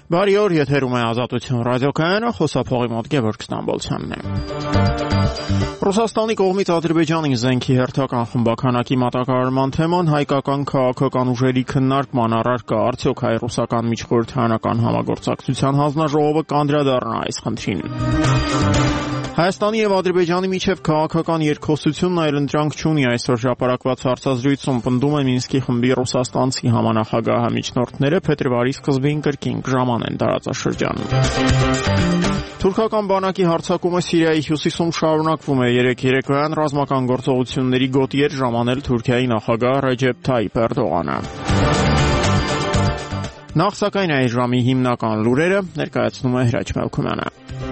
Բարի օր, եթերում է Ազատություն ռադիոկայանը, խոսափողի մոտ Գևորգ Ստամբոլցյանն է։ Ռուսաստանի կողմից Ադրբեջանին զենքի հերթական խմբականակի մատակարարման թեման հայկական քաղաքական ուժերի քննարկման առարկա, արդյոք հայ-ռուսական միջխորհրդարանական համագործակցության հանձնաժողովը կանդրադառնա այս խնդրին։ Հայաստանի եւ Ադրբեջանի միջև քաղաքական երկխոսությունն այլընտրանք չունի այսօր հրապարակված հարցազրույցում պնդում է Մինսկի խմբի ռուսաստանցի համանախագահ միջնորդները փետրվարի սկզբին կրկին կժամանեն տարածաշրջանում։ Թուրքական բանակի հարձակումը Սիրիայի հյուսիսում շարունակվում է։ Երեկոյան ռազմական գործողությունների գոտի էր ժամանել Թուրքիայի նախագահ Ռեջեփ Թայիփ Էրդողանը։ Նախ սակայն այս ժամի հիմնական լուրերը ներկայացնում է Հրաչ Մելքումյանը։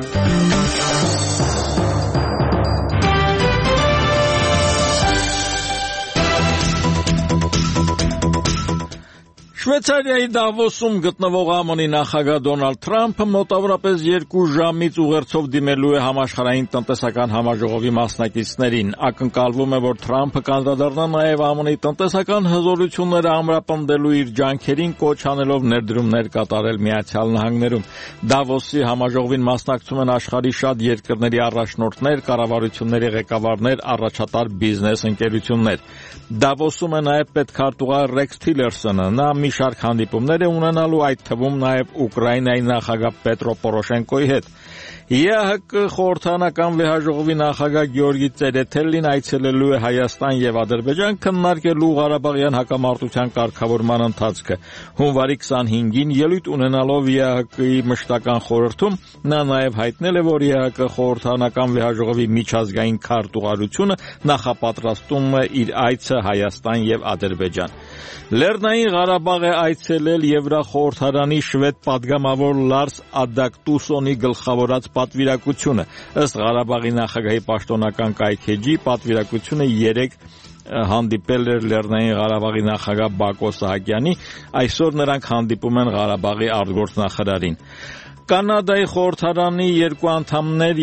Շվեյցարիայի Դավոսում գտնվող ԱՄՆ նախագահ Դոնալդ Թրամփը մոտավորապես 2 ժամից ուղերձով դիմելու է համաշխարհային տնտեսական համաժողովի մասնակիցներին։ Ակնկալվում է, որ Թրամփը կանդրադառնա նաև ԱՄՆ տնտեսական հզորությունները ամրապնդելու իր ջանքերին, կոչ անելով ներդրումներ կատարել Միացյալ Նահանգներում։ Դավոսի համաժողովին մասնակցում են աշխարհի շատ երկրների առաջնորդներ, կառավարությունների ղեկավարներ, առաջատար բիզնես ընկերություններ։ Դավոսում է նաև պետքարտուղար Ռեքս Թիլերսոնը։ Նա մի շարք հանդիպումներ է ունենալու, այդ թվում նաև Ուկրաինայի նախագահ Պետրո Պորոշենկոյի հետ։ ԵԱՀԿ խորհրդարանական վեհաժողովի նախագահ Գեորգի Ծերեթելին այցելելու է Հայաստան եւ Ադրբեջան քննարկելու Ղարաբաղյան հակամարտության կարգավորման ընթացքը։ Հունվարի 25-ին ելույթ ունենալով ԵԱՀԿ-ի մշտական խորհրդում նա նաև հայտնել է, որ ԵԱՀԿ խորհրդարանական վեհաժողովի միջազգային քարտուղարությունը նախապատրաստում է իր այցը Հայաստան եւ Ադրբեջան։ Լեռնային Ղարաբաղ է այցելել Եվրախորհրդարանի շվեդ падգամավոր Լարս Ադակտուսոնի գլխավորած պատվիրակությունը։ Ըստ Ղարաբաղի նախագահի պաշտոնական կայքեջի պատվիրակությունը 3 հանդիպել էր Լեռնային Ղարաբաղի նախագահ Բակո Սահակյանի, այսօր նրանք հանդիպում են Ղարաբաղի արտգործնախարարին։ Կանադայի խորհրդարանի 2 անդամներ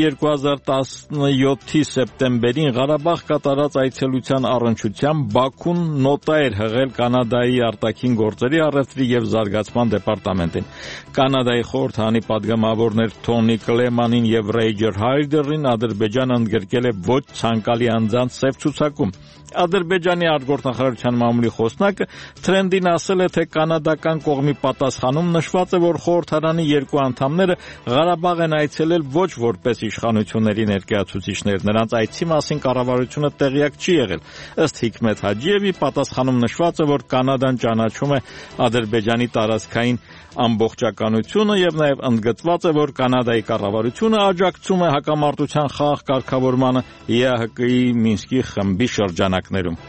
2017-ի սեպտեմբերին Ղարաբաղ կատարած այցելության առնչությամբ Բաքուն նոտա էր հղել Կանադայի արտաքին գործերի, առևտրի եւ զարգացման դեպարտամենտին։ Կանադայի խորհրդարանի падգամավորներ Թոնի Կլեմանին եւ Ռեյջեր Հայդերին Ադրբեջանը ընդգրկել է ոչ ցանկալի անձանց սև ցուցակում։ Ադրբեջանի արտգործնախարարության մամուլի խոսնակը Թրենդին ասել է, թե կանադական կողմի պատասխանում նշված է, որ խորհրդարանի 2 անդամները Ղարաբաղ են այցելել ոչ որպես իշխանությունների ներկայացուցիչներ, նրանց այցի մասին կառավարությունը տեղյակ չի եղել։ Ըստ Հիկմետ Հաջիևի պատասխանում նշված է, որ Կանադան ճանաչում է Ադրբեջանի տարածքային ամբողջականությունը եւ նաեւ ընդգծված է, որ Կանադայի կառավարությունը աջակցում է հակամարտության խաղաղ կարգավորմանը ԵԱՀԿ-ի Մինսկի խմբի շրջանակներում։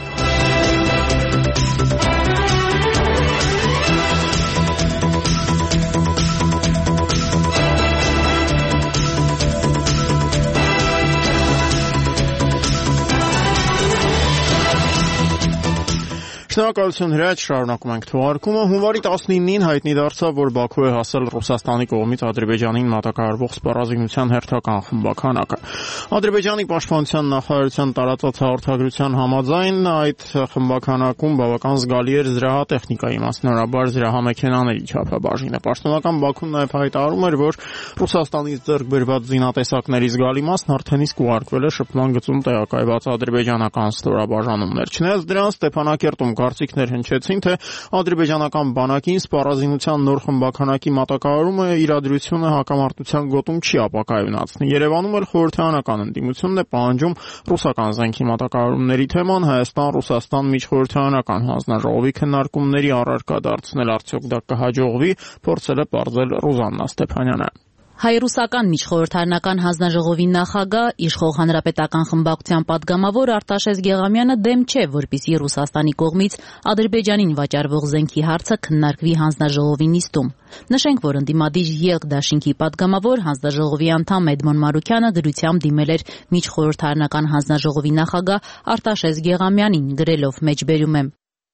Շնորհակալություն Հրաչ, շարունակում ենք թողարկումը։ Հունվարի 19-ին հայտնի դարձավ, որ Բաքու է հասել Ռուսաստանի կողմից Ադրբեջանին մատակարարվող սպառազինության հերթական խմբականակը։ Ադրբեջանի պաշտպանության նախարարության տարածած հաղորդագրության համաձայն այդ խմբականակում բավական զգալի էր զրահատեխնիկայի, մասնավորաբար զրահամեքենաների չափաբաժինը։ Պաշտոնական Բաքուն նաև հայտարարում էր, որ Ռուսաստանից ձեռք բերված զինատեսակների զգալի մասն արդեն իսկ ուղարկվել է շփման գծում տեղակայված ադրբեջանական ստորաբաժանումներ։ Չնայած դրան Ստեփանակերտում կարծիքներ հնչեցին, թե ադրբեջանական բանակին սպառազինության նոր խմբականակի մատակարարումը իրադրությունը հակամարտության գոտում չի ապակայունացնի։ Երևանում էլ խորհրդարանական ընդդիմությունն է պահանջում ռուսական զենքի մատակարարումների թեման Հայաստան-Ռուսաստան միջխորհրդարանական հանձնաժողովի քննարկումների առարկա դարձնել, արդյոք դա կհաջողվի, փորձել է պարզել Ռուզաննա Ստեփանյանը։ Հայ-ռուսական միջխորհրդարանական հանձնաժողովի նախագահ, իշխող հանրապետական խմբակցության падգամավոր Արտաշես Գեղամյանը դեմ չէ, որպեսզի Ռուսաստանի կողմից Ադրբեջանին վաճառվող զենքի հարցը քննարկվի հանձնաժողովի նիստում։ Նշենք, որ ընդդիմադիր ԵԼԿ դաշինքի падգամավոր հանձնաժողովի անդամ Էդմոն Մարուկյանը դրությամբ դիմել էր միջխորհրդարանական հանձնաժողովի նախագահ Արտաշես Գեղամյանին, գրելով մեջբերում եմ.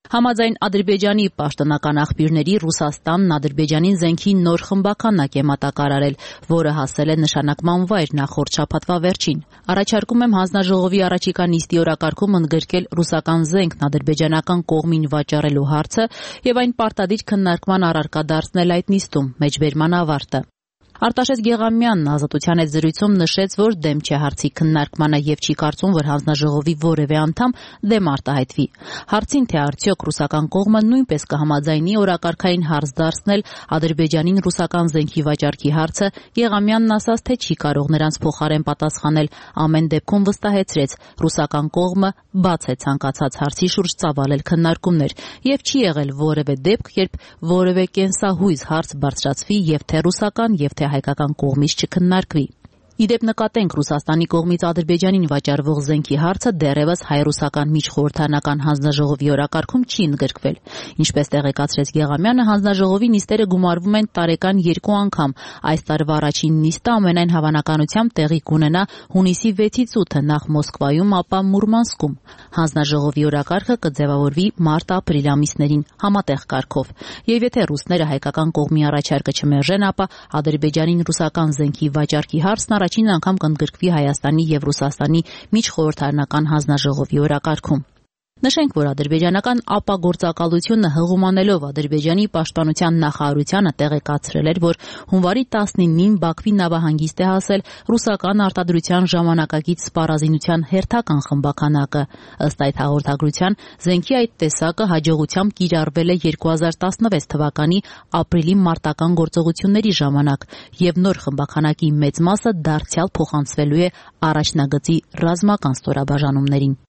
Համաձայն Ադրբեջանի պաշտոնական աղբյուրների Ռուսաստանն Ադրբեջանին զենքի նոր խմբականակ է մատակարարել, որը հասել է նշանակման վայր նախորդ շաբաթվա վերջին։ Առաջարկում եմ հանձնաժողովի առաջիկա նիստի օրակարգում ընդգրկել ռուսական զենքն ադրբեջանական կողմին վաճառելու հարցը եւ այն պարտադիր քննարկման առարկա դարձնել այդ նիստում, մեջբերման ավարտը։ Արտաշես Գեղամյանն Ազատության հետ զրույցում նշեց, որ դեմ չէ հարցի քննարկմանը եւ չի կարծում, որ հանձնաժողովի որևէ անդամ դեմ արտահայտվի։ Հարցին, թե արդյոք ռուսական կողմը նույնպես կհամաձայնի օրակարգային հարց դարձնել Ադրբեջանին ռուսական զենքի վաճառքի հարցը, Գեղամյանն ասաց, թե չի կարող նրանց փոխարեն պատասխանել, ամեն դեպքում վստահեցրեց, ռուսական կողմը բաց է ցանկացած հարցի շուրջ ծավալել քննարկումներ եւ չի եղել որևէ դեպք, երբ որևէ կենսահույզ հարց բարձրացվի եւ թե ռուսական եւ թե հայկական կողմից չքննարկվի։ Իդեպ նկատենք Ռուսաստանի կողմից Ադրբեջանին վաճառվող զենքի հարցը դեռևս հայ-ռուսական միջխորհրդարանական հանձնաժողովի օրակարգում չի ընդգրկվել։ Ինչպես տեղեկացրեց Գեղամյանը, հանձնաժողովի նիստերը գումարվում են տարեկան 2 անգամ։ Այս տարվա առաջին նիստը ամենայն հավանականությամբ տեղի կունենա հունիսի 6-ից 8-ը նախ Մոսկվայում, ապա Մուրմանսկում։ Հանձնաժողովի օրակարգը կձևավորվի մարտ-ապրիլ ամիսներին համատեղ կարգով։ Եվ եթե ռուսները հայկական կողմի առաջարկը չմերժեն, ապա Ադրբեջանին ռուսական զենքի վաճառքի հարցն առաջին անգամ կընդգրկվի Հայաստանի եւ Ռուսաստանի միջխորհրդարանական հանձնաժողովի օրակարգում։ Նշենք, որ ադրբեջանական ապագործակալությունը հղումանելով Ադրբեջանի պաշտպանության նախարարությանը տեղեկացրել էր, որ հունվարի 19-ին Բաքվի նավահանգիստ է հասել ռուսական արտադրության ժամանակակից սպառազինության հերթական խմբականակը։ Ըստ այդ հաղորդագրության, զենքի այդ տեսակը հաջողությամբ կիրառվել է 2016 թվականի ապրիլի մարտական գործողությունների ժամանակ, եւ նոր խմբականակի մեծ մասը դարձյալ փոխանցվելու է առաջնագծի ռազմական ստորաբաժանումներին։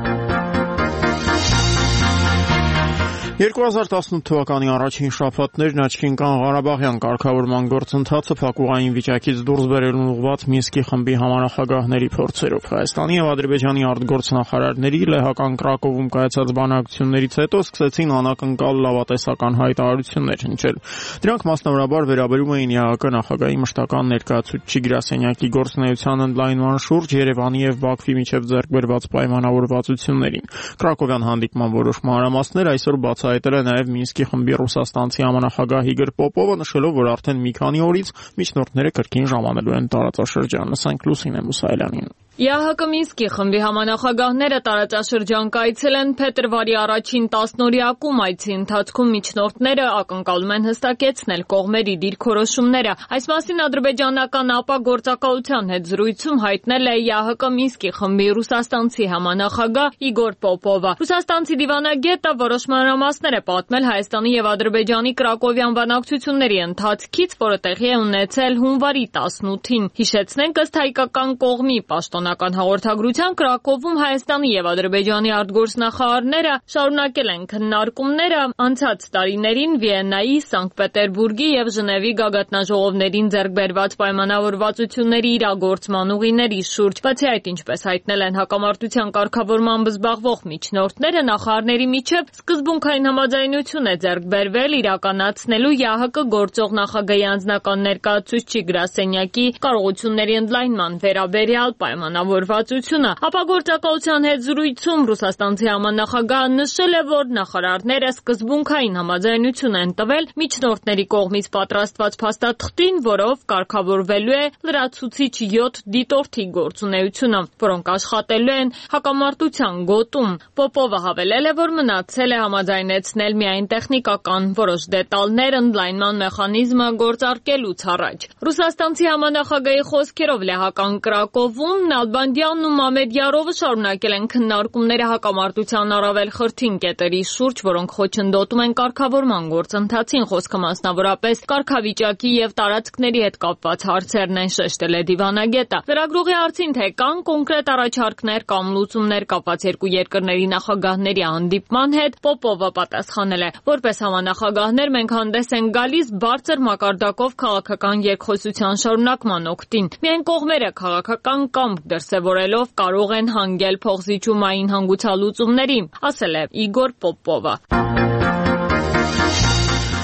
2018 թվականի առաջին շաբաթներն աչքի ընկան Ղարաբաղյան կարգավորման գործընթացը փակուղային վիճակից դուրս բերելուն ուղղված Մինսկի խմբի համանախագահների փորձերով։ Հայաստանի եւ Ադրբեջանի արտգործնախարարների լեհական Կրակովում կայացած բանակցություններից հետո սկսեցին անակնկալ լավատեսական հայտարարություններ հնչել։ Դրանք մասնավորաբար վերաբերում էին ՀՀԿ նախագահի մշտական ներկայացուցիչ Գրասենյակի գործունեության ընդլայնման շուրջ Երևանի եւ Բաքվի միջև ձեռք բերված պայմանավորվածություններին։ Կրակովյան հանդիպման որոշ մանրամասներ այսօր հայտել է նաև Մինսկի խմբի ռուսաստանցի համանախագահ Իգոր Պոպովը, նշելով, որ արդեն մի քանի օրից միջնորդները կրկին ժամանելու են տարածաշրջան։ Լսենք Լուսինե Մուսայելյանին։ ԵԱՀԿ Մինսկի խմբի համանախագահները տարածաշրջան կայցելեն փետրվարի առաջին 10-օրյակում այցի ընթացքում միջնորդները ակնկալում են հստակեցնել կողմերի դիրքորոշումները։ Այս մասին ադրբեջանական ապագործակալության հետ զրույցում հայտնել է ԵԱՀԿ Մինսկի խմբի ռուսաստանցի համանախագահ Իգոր Պոպովը։ Ռուսաստանցի դիվանագետը որոշ մանրամասներ է պատմել Հայաստանի եւ Ադրբեջանի Կրակովյան բանակցությունների ընթացքից, որը տեղի է ունեցել հունվարի 18-ին։ Հիշեցնենք, ըստ հայկական կողմի պաշտոնական հաղորդագրության Կրակովում Հայաստանի եւ Ադրբեջանի արտգործնախարարները շարունակել են քննարկումները անցած տարիներին Վիեննայի, Սանկտ Պետերբուրգի եւ Ժնևի գագաթնաժողովներին ձեռք բերված պայմանավորվածությունների իրագործման ուղիների շուրջ։ Բացի այդ, ինչպես հայտնել են հակամարտության կարգավորմամբ զբաղվող միջնորդները, նախարարների միջև սկզբունքային համաձայնություն է ձեռք բերվել իրականացնելու ԵԱՀԿ գործող նախագահի անձնական ներկայացուցիչի գրասենյակի կարողությունների ընդլայնման վերաբերյալ պայմանավորվածությունը։ Ապագործակալության հետ զրույցում ռուսաստանցի համանախագահը նշել է, որ նախարարները սկզբունքային համաձայնություն են տվել միջնորդների կողմից պատրաստված փաստաթղթին, որով կարգավորվելու է լրացուցիչ 7 դիտորդի գործունեությունը, որոնք աշխատելու են հակամարտության գոտում։ Պոպովը հավելել է, որ մնացել է համաձայնեցնել միայն տեխնիկական որոշ դետալներ ընդլայնման մեխանիզմը գործարկելուց առաջ։ Ռուսաստանցի համանախագահի խոսքերով լեհական Կրակովում Նալբանդյանն ու Մամեդյարովը շարունակել են քննարկումները հակամարտության առավել խրթին կետերի շուրջ, որոնք խոչընդոտում են կարգավորման գործընթացին, խոսքը մասնավորապես կարգավիճակի եւ տարածքների հետ կապված հարցերն են, շեշտել է դիվանագետը։ Լրագրողի հարցին, թե կան կոնկրետ առաջարկներ կամ լուծումներ կապված երկու երկրների նախագահների հանդիպման հետ, Պոպովը պատասխանել է, որպես համանախագահներ մենք հանդես ենք գալիս բարձր մակարդակով քաղաքական երկխոսության շարունակման օգտին։ Միայն կողմերը քաղաքական կամք դրսևորելով կարող են հանգել փոխզիջումային հանգուցալուծումների, ասել է Իգոր Պոպովը։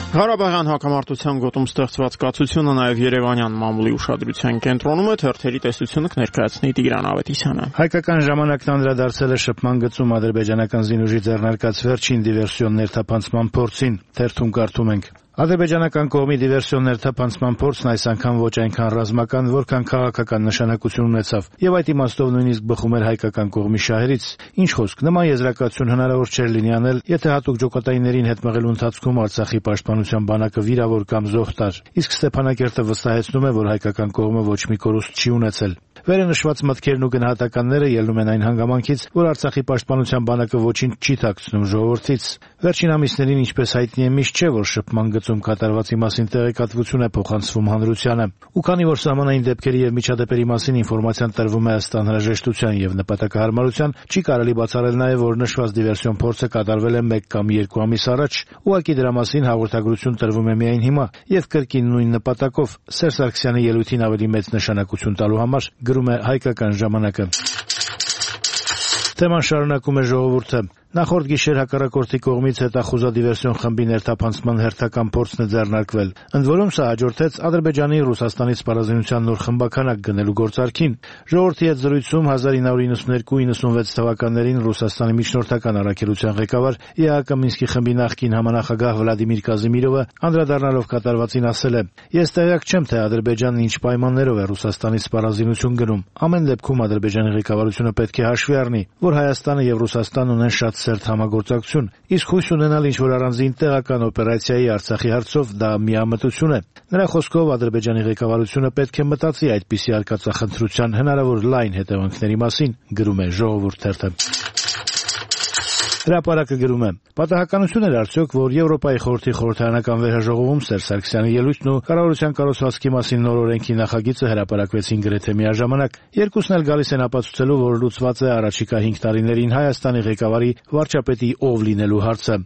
Ղարաբաղյան հակամարտության գոտում ստեղծված կացությունը նաև Երևանյան մամուլի ուշադրության կենտրոնում է, թերթերի տեսությունը կներկայացնի Տիգրան Ավետիսյանը։ Հայկական ժամանակն անդրադարձել է շփման գծում ադրբեջանական զինուժի ձեռնարկած վերջին դիվերսիոն ներթափանցման փորձին։ Թերթում կարդում ենք. Ադրբեջանական կողմի դիվերսիոն ներթափանցման փորձն այս անգամ ոչ այնքան ռազմական, որքան քաղաքական նշանակություն ունեցավ, եւ այդ իմաստով նույնիսկ բխում էր հայկական կողմի շահերից։ Ինչ խոսք, նման եզրակացություն հնարավոր չէր լինի անել, եթե հատուկ ջոկատայիններին հետ մղելու ընթացքում Արցախի պաշտպանության բանակը վիրավոր կամ զոհ տար։ Իսկ Ստեփանակերտը վստահեցնում է, որ հայկական կողմը ոչ մի կորուստ չի ունեցել։ Վերը նշված մտքերն ու գնահատականները ելնում են այն հանգամանքից, որ Արցախի պաշտպանության բանակը ոչինչ չի թաքցնում ժողովրդից։ Վերջին ամիսներին, ինչպես հայտնի է, միշտ չէ, որ շփման գծում կատարվածի մասին տեղեկատվություն է փոխանցվում հանրությանը։ Ու քանի որ սահմանային դեպքերի եւ միջադեպերի մասին ինֆորմացիան տրվում է ըստ անհրաժեշտության եւ նպատակահարմարության, չի կարելի բացառել նաեւ, որ նշված դիվերսիոն փորձը կատարվել է 1 կամ 2 ամիս առաջ։ Ուղղակի դրա մասին հաղորդագրություն տրվում է միայն հիմա եւ կրկին նույն նպատակով Սերժ Սարգսյանի ելույթին ավելի մեծ նշանակություն տալու համար, գրում է Հայկական ժամանակը։ Թեման շարունակում է ժողովուրդը։ Նախորդ գիշեր հակառակորդի կողմից հետախուզադիվերսիոն խմբի ներթափանցման հերթական փորձն է ձեռնարկվել։ Ընդ որում սա հաջորդեց Ադրբեջանի Ռուսաստանի սպառազինության նոր խմբականակ գնելու գործարքին։ Ժողովրդի հետ զրույցում 1992-96 թվականներին Ռուսաստանի միջնորդական առաքելության ղեկավար ԵԱՀԿ Մինսկի խմբի նախկին համանախագահ Վլադիմիր Կազիմիրովը անդրադառնալով կատարվածին ասել է. «Ես տեղյակ չեմ, թե Ադրբեջանն ինչ պայմաններով է Ռուսաստանի սպառազինություն գնում։ Ամեն դեպքում Ադրբեջանի ղեկավարությունը պետք է հաշվի առնի, որ Հայաստանը եւ Ռուսաստանն ունեն շատ սերտ համագործակցություն, իսկ հույս ունենալ ինչ-որ առանձին տեղական օպերացիայի Արցախի հարցով դա միամտություն է»։ Նրա խոսքով Ադրբեջանի ղեկավարությունը պետք է մտածի այդպիսի արկածախնդրության հնարավոր լայն հետևանքների մասին, գրում է Ժողովուրդ թերթը։ Հրապարակը գրում է. Պատահականություն էր արդյոք, որ Եվրոպայի խորհրդի խորհրդարանական վերհաժողովում Սերժ Սարգսյանի ելույթն ու կառավարության կառուցվածքի մասին նոր օրենքի նախագիծը հրապարակվեցին գրեթե միաժամանակ։ Երկուսն էլ գալիս են ապացուցելու, որ լուծված է առաջիկա 5 տարիներին Հայաստանի ղեկավարի վարչապետի ով լինելու հարցը։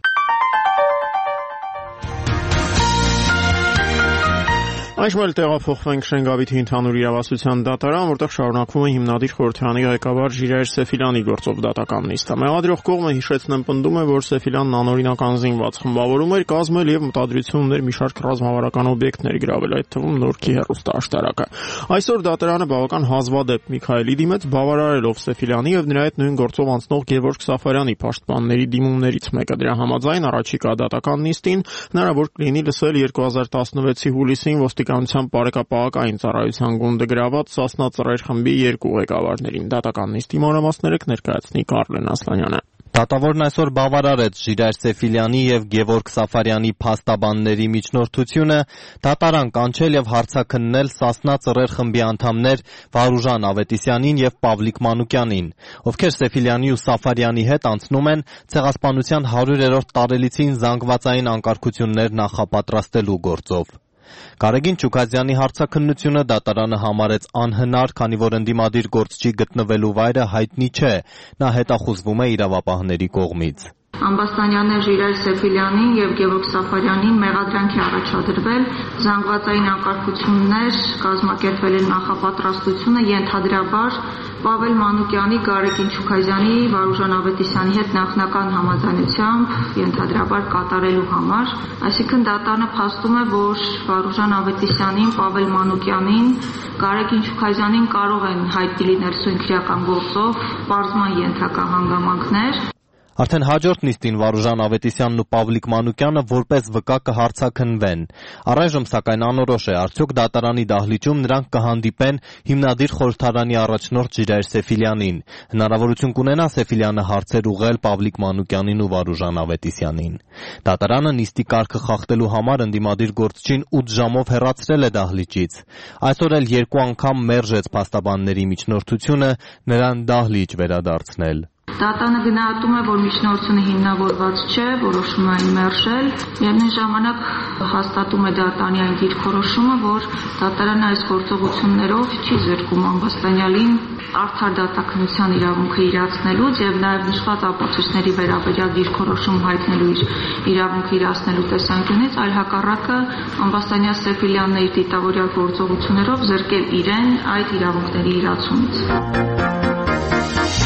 Այժմ էլ տեղափոխվենք Շենգավիթի ընդհանուր իրավասության դատարան, որտեղ շարունակվում է հիմնադիր խորհրդարանի ղեկավար Ժիրայր Սեֆիլյանի գործով դատական նիստը։ Մեղադրող կողմը հիշեցնեմ պնդում է, որ Սեֆիլյանն անօրինական զինված խմբավորում էր կազմել եւ մտադրություն ուներ մի շարք ռազմավարական օբյեկտներ գրավել, այդ թվում Նորքի հեռուստաաշտարակը։ Այսօր դատարանը բավական հազվադեպ Միքայելի դիմեց, բավարարելով Սեֆիլյանի եւ նրա հետ նույն գործով անցնող Գևորգ Սաֆարյանի պաշտպանների դիմումներից մեկը։ Դրա համաձայն առաջիկա դատական նիստին հնարավոր կլինի լսել 2016-ի հուլիսին ոստիկանության բարեկապահական ծառայության գունդը գրաված Սասնա ծռեր խմբի 2 ղեկավարներին։ Դատական նիստի մանրամասները կներկայացնի Կարլեն Ասլանյանը։ Դատավորն այսօր բավարարեց Ժիրայր Սեֆիլյանի եւ Գևորգ Սաֆարյանի փաստաբանների միջնորդությունը, դատարան կանչել եւ հարցաքննել Սասնա ծռեր խմբի անդամներ Վարուժան Ավետիսյանին եւ Պավլիկ Մանուկյանին, ովքեր Սեֆիլյանի ու Սաֆարյանի հետ անցնում են ցեղասպանության 100-րդ տարելիցին զանգվածային անկարգություններ նախապատրաստելու գործով։ Գարեգին Չուքազյանի հարցաքննությունը դատարանը համարեց անհնար, քանի որ ընդդիմադիր գործչի գտնվելու վայրը հայտնի չէ, նա հետախուզվում է իրավապահների կողմից։ Ամբաստանյանը Ժիրայր Սեֆիլյանին եւ Գևորգ Սաֆարյանին մեղադրանքի առաջադրվել, զանգվածային անկարգություններ կազմակերպվել են նախապատրաստությունը ենթադրաբար Պավել Մանուկյանի, Գարեգին Չուքազյանի, Վարուժան Ավետիսյանի հետ նախնական համաձայնությամբ ենթադրաբար կատարելու համար, այսինքն դատարանը փաստում է, որ Վարուժան Ավետիսյանին, Պավել Մանուկյանին, Գարեգին Չուքազյանին կարող են հայտնի լինել սույն քրեական գործով պարզման ենթակա հանգամանքներ։ Արդեն հաջորդ նիստին Վարուժան Ավետիսյանն ու Պավլիկ Մանուկյանը որպես վկա կհարցաքննվեն։ Առայժմ սակայն անորոշ է, արդյոք դատարանի դահլիճում նրանք կհանդիպեն հիմնադիր խորհրդարանի առաջնորդ Ժիրայր Սեֆիլյանին։ Հնարավորություն կունենա Սեֆիլյանը հարցեր ուղղել Պավլիկ Մանուկյանին ու Վարուժան Ավետիսյանին։ Դատարանը նիստի կարգը խախտելու համար ընդդիմադիր գործչին 8 ժամով հեռացրել է դահլիճից։ Այսօր էլ 2 անգամ մերժեց փաստաբանների միջնորդությունը նրան դահլիճ վերադարձնել։ Դատանը գնահատում է, որ միջնորդությունը հիմնավորված չէ, որոշում է այն մերժել, միևնույն ժամանակ հաստատում է դատարանի այն դիրքորոշումը, որ դատարանը այս գործողություններով չի զրկում Ամբաստանյանին արդար դատաքննության իրավունքը իրացնելուց եւ նաեւ նշված ապացույցների վերաբերյալ դիրքորոշում հայտնելու իր իրավունքը իրացնելու տեսանկյունից, այլ հակառակը Ամբաստանյան Սեֆիլյանն իր դիտավորյալ գործողություններով զրկել իրեն այդ իրավունքների իրացումից։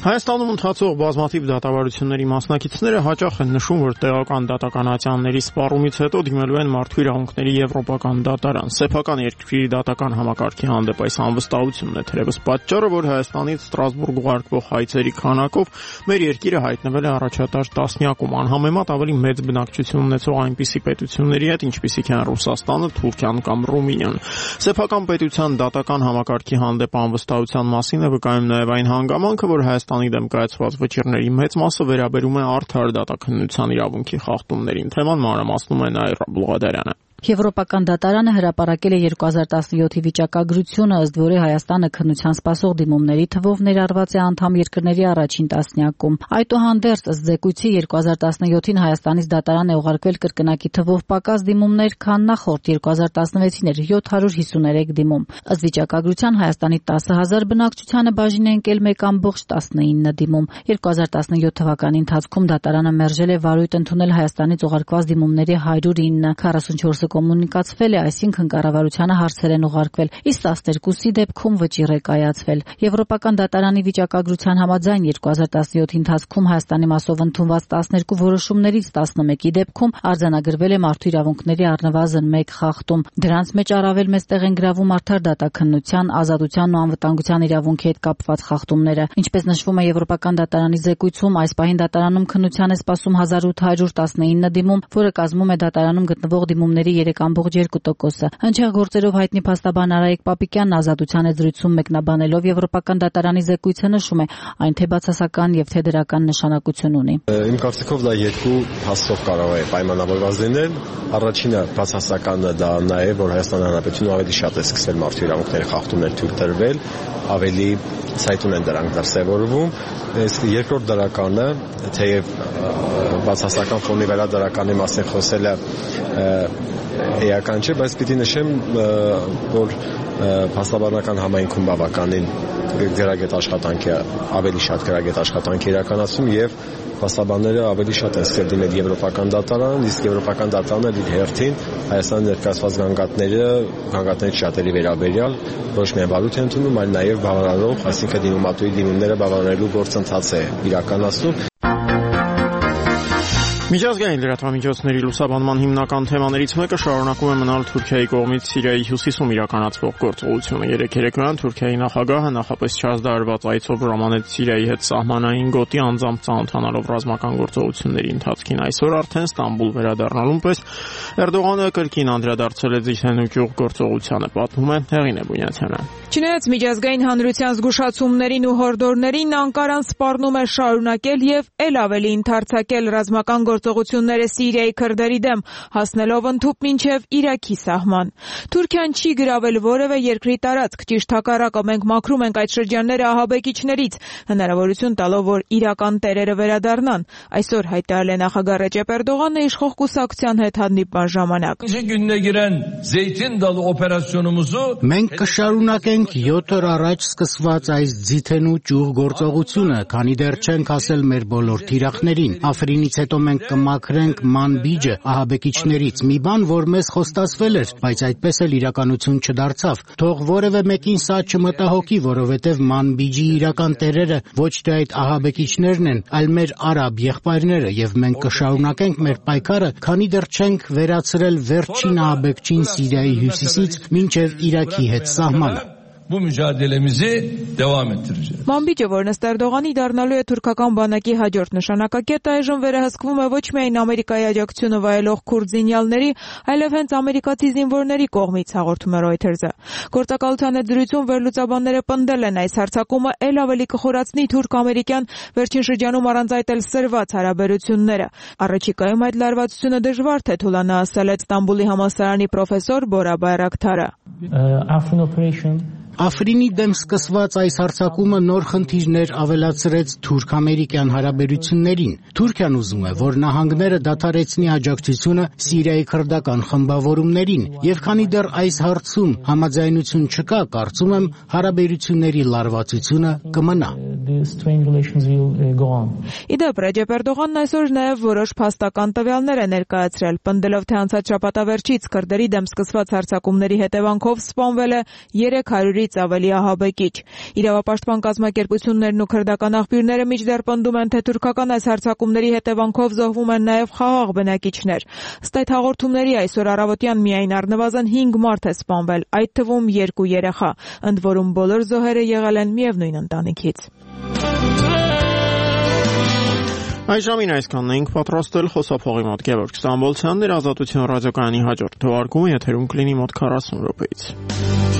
Հայաստանում ընթացող բազմաթիվ դատավարությունների մասնակիցները հաճախ են նշում, որ տեղական դատականացիաների սպառումից հետո դիմելու են մարդու իրավունքների եվրոպական դատարան։ Սեփական երկրի դատական համակարգի հանդեպ այս անվստահությունն է թերևս պատճառը, որ Հայաստանից Ստրասբուրգ ուղարկվող հայցերի քանակով մեր երկիրը հայտնվել է առաջատար տասնյակում, անհամեմատ ավելի մեծ բնակչություն ունեցող այնպիսի պետությունների հետ, ինչպիսիք են Ռուսաստանը, Թուրքիան կամ Ռումինիան։ Սեփական պետության դատական համակարգի հանդեպ անվստահության մասին է վկայում նաև այն հանգամանքը, որ Հայաստանի դեմ կայացված վճիռների մեծ մասը վերաբերում է արդար դատաքննության իրավունքի խախտումներին։ Թեման մանրամասնում է Նաիրա Բլուղադարյանը։ Եվրոպական դատարանը հրապարակել է 2017-ի վիճակագրությունը, ըստ որի Հայաստանը քննության սպասող դիմումների թվով ներառված է անդամ երկրների առաջին տասնյակում։ Այդուհանդերձ, ըստ զեկույցի 2017-ին Հայաստանից դատարան է ուղարկվել կրկնակի թվով պակաս դիմումներ, քան նախորդ 2016-ին էր 753 դիմում։ Ըստ վիճակագրության Հայաստանի 10,000 բնակչությանը բաժին է ընկել 1.19 դիմում։ 2017 թվականի ընթացքում դատարանը մերժել է վարույթ ընդունել Հայաստանից ուղարկված դիմումների 109, 44 կոմունիկացվել է, այսինքն կառավարությանը հարցեր են ուղարկվել, իսկ 12-ի դեպքում վճիռ է կայացվել։ Եվրոպական դատարանի վիճակագրության համաձայն 2017-ի ընթացքում Հայաստանի մասով ընդունված 12 որոշումներից 11-ի դեպքում արձանագրվել է մարդու իրավունքների առնվազն 1 խախտում։ Դրանց մեջ առավել մեծ տեղ են գրավում արդար դատաքննության, ազատության ու անվտանգության իրավունքի հետ կապված խախտումները։ Ինչպես նշվում է Եվրոպական դատարանի զեկույցում, այս պահին դատարանում քննության է սպասում 1819 դիմում, որը կազմում է դատարանում գտնվող դիմումների 3.2%-ը։ Հնչեղ գործերով հայտնի փաստաբան Արայիկ Պապիկյանն ազատության է զրույցում մեկնաբանելով Եվրոպական դատարանի զեկույցը նշում է, այն թե բացասական եւ թե դրական նշանակություն ունի։ Իմ կարծիքով դա երկու փաստով կարող է պայմանավորված լինել։ Առաջինը բացասականը դա նա է, որ Հայաստանի Հանրապետությունը ավելի շատ է սկսել մարդու իրավունքների խախտումներ թույլ տրվել, ավելի ցայտուն են դրանք դրսևորվում։ Իսկ երկրորդ դրականը, թեև բացասական ֆոնի վրա դրականի մասին խոսելը էական չէ, բայց պիտի նշեմ, որ փաստաբանական համայնքում բավականին գրագետ աշխատանքի ավելի շատ գրագետ աշխատանքի իրականացում եւ փաստաբանները ավելի շատ են ստել դիմել Եվրոպական դատարան, իսկ Եվրոպական դատարանը իր հերթին Հայաստանի ներկայացված գանգատների շատերի վերաբերյալ ոչ միայն վարույթ է ընդունում, այլ նաեւ բավարարող, այսինքն դիմումատուի դիմումները բավարարելու գործընթաց է իրականացնում։ Միջազգային լրատվամիջոցների լուսաբանման հիմնական թեմաներից մեկը շարունակում է մնալ Թուրքիայի կողմից Սիրիայի հյուսիսում իրականացվող գործողությունը։ Երեկոյան Թուրքիայի նախագահը նախապես չհասարված այցով ժամանեց Սիրիայի հետ սահմանային գոտի անձամբ ծանոթանալով ռազմական գործողությունների ընթացքին։ Այսօր արդեն Ստամբուլ վերադառնալուն պես Էրդողանը կրկին անդրադարձել է զիհնուճյուղ գործողությանը, պատմում է Հեղինե Բունյաթյանը։ Չնայած միջազգային հանրության զգուշացումներին ու հորդորներին, Անկարան սպառնում է շարունակել եւ ել ավելի ընդարձակել ռազմական գործողությունները Սիրիայի քրդերի դեմ, հասնելով ընդհուպ մինչև Իրաքի սահման։ Թուրքիան չի գրավել որևէ երկրի տարածք, ճիշտ հակառակը, մենք մաքրում ենք այդ շրջանները ահաբեկիչներից, հնարավորություն տալով, որ իրական տերերը վերադառնան։ Այսօր հայտարարել է նախագահ Ռեջեփ Էրդողանը իշխող կուսակցության հետ հանդիպման ժամանակ։ Մենք կշարունակենք 7 օր առաջ սկսված այս ձիթենու ճյուղ գործողությունը, քանի դեռ չենք հասել մեր բոլոր թիրախներին։ Աֆրինից հետո մենք կմաքրենք Մանբիջը ահաբեկիչներից, մի բան, որ մեզ խոստացվել էր, բայց այդպես էլ իրականություն չդարձավ։ Թող որևէ մեկին սա չմտահոգի, որովհետև Մանբիջի իրական տերերը ոչ թե այդ ահաբեկիչներն են, այլ մեր արաբ եղբայրները, եւ մենք կշարունակենք մեր պայքարը, քանի դեռ չենք վերացրել վերջին ահաբեկչին Սիրիայի հյուսիսից մինչև Իրաքի հետ սահմանը։ Bu mücadelemizi devam ettireceğiz. Մանբիջը, որն ըստ Էրդողանի դառնալու է թուրքական բանակի հաջորդ նշանակակետը, այժմ վերահսկվում է ոչ միայն Ամերիկայի աջակցությունը վայելող քուրդ զինյալների, այլև հենց ամերիկացի զինվորների կողմից, հաղորդում է Reuters-ը։ Գործակալության հետ զրույցում վերլուծաբանները պնդել են, այս հարձակումը ել ավելի կխորացնի թուրք-ամերիկյան վերջին շրջանում առանցայտել սրված հարաբերությունները։ Առաջիկայում այդ լարվածությունը դժվար թե թուլանա, ասել է Ստամբուլի համալսարանի պրոֆեսոր Բորա Բայրակթարը։ Աֆրինի դեմ սկսված այս հարձակումը նոր խնդիրներ ավելացրեց թուրք-ամերիկյան հարաբերություններին։ Թուրքիան ուզում է, որ նահանգները դադարեցնի աջակցությունը Սիրիայի քրդական խմբավորումներին, եւ քանի դեռ այս հարցում համաձայնություն չկա, կարծում եմ, հարաբերությունների լարվածությունը կմնա։ Իդեպ Ռեջեփ Էրդողանն այսօր նաև որոշ փաստական տվյալներ է ներկայացրել, պնդելով, թե անցած շաբաթավերջից քրդերի դեմ սկսված հարձակումների հետևանքով սպանվել է 300-ից դրանցից ավելի ահաբեկիչ։ Իրավապաշտպան կազմակերպություններն ու քրդական աղբյուրները մինչդեռ պնդում են, թե թուրքական այս հարձակումների հետևանքով զոհվում են նաև խաղաղ բնակիչներ։ Ըստ այդ հաղորդումների այսօր առավոտյան միայն առնվազն 5 մարդ է սպանվել, այդ թվում 2 երեխա, ընդ որում բոլոր զոհերը եղել են միևնույն ընտանիքից։ Այժմին այսքանն էինք պատրաստել, խոսափողի մոտ Գևորգ Ստամբոլցյանն էր, Ազատություն ռադիոկայանի հաջորդ թողարկումը եթերում կլինի մոտ 40 րոպեից։